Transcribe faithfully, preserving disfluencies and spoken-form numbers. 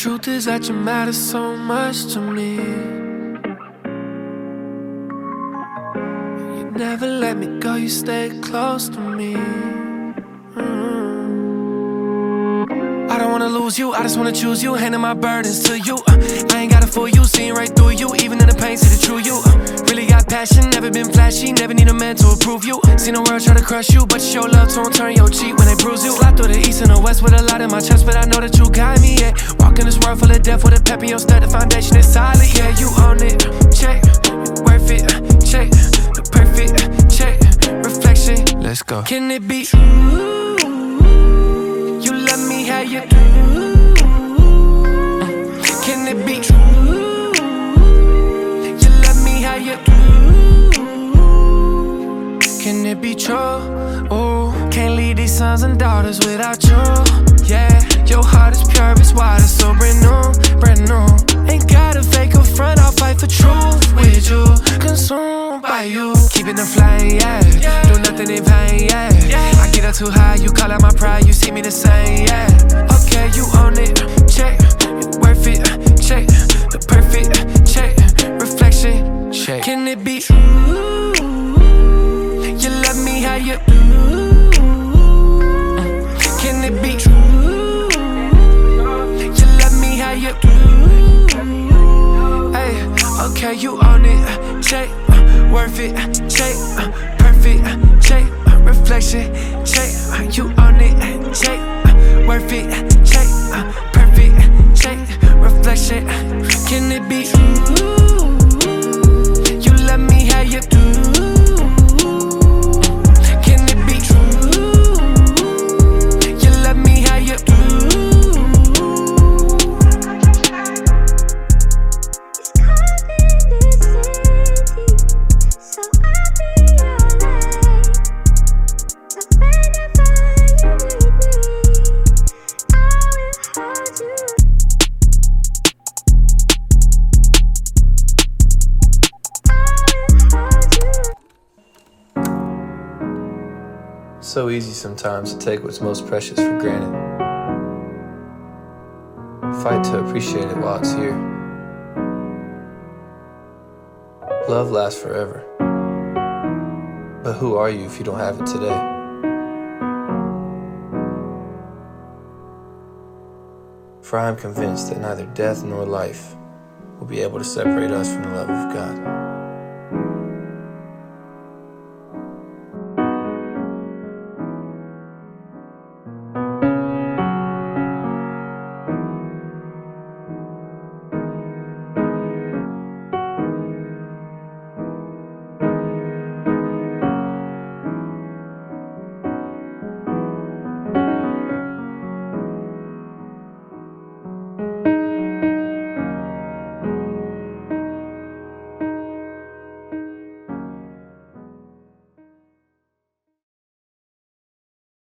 truth is that you matter so much to me. You never let me go, you stay close to me. mm. I don't wanna lose you, I just wanna choose you. Handing my burdens to you. uh, I ain't gotta fool you, seeing right through you. Even in the pain, see the true you. uh, Really got passion, never been flashy. Never need a man to approve you. Seen the world try to crush you, but you show love to them, turn your cheek when they bruise you. Slide through the east and the west with a lot in my chest, but I know that you got me, yeah. Walking this world full of death with a pep in your step. The foundation is solid, yeah, you own it. Check, worth it, check, the perfect, check, reflection. Let's go. Can it be true? You let me have you. Can it be true? You let me have you. Can it be true? Ooh, can't leave these sons and daughters without you. Yeah, your heart is pure, it's wide, it's so brand new, brand new. Ain't gotta fake a front, I'll fight for truth with you. Consumed by you, keeping the flame, yeah. Do nothing in vain, yeah. I get up too high, you call out my pride, you see me the same, yeah. Okay, you own it, check, worth it, check, the perfect, check, reflection, check. Can it be true? You let me how you do. Can it be true? You let me how you do. Hey, okay, you own it. Check, uh, worth it. Check, uh, perfect. Check, uh, reflection. Check, uh, you own it. Check, uh, worth it. Check, uh, perfect. Check, reflection. Can it be true? You let me how you do. So easy sometimes to take what's most precious for granted. Fight to appreciate it while it's here. Love lasts forever. But who are you if you don't have it today? For I am convinced that neither death nor life will be able to separate us from the love of God.